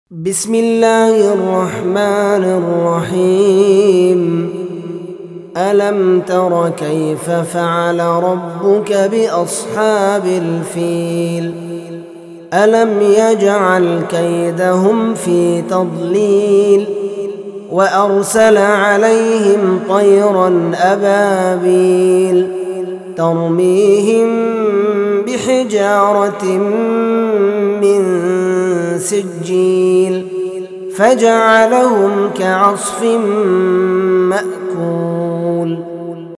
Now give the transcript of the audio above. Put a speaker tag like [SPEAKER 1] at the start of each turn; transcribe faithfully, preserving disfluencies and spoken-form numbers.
[SPEAKER 1] بسم الله الرحمن الرحيم. ألم تر كيف فعل ربك بأصحاب الفيل؟ ألم يجعل كيدهم في تضليل وأرسل عليهم طيرا أبابيل ترميهم بحجارة من سجيل فجعلهم كعصف مأكول.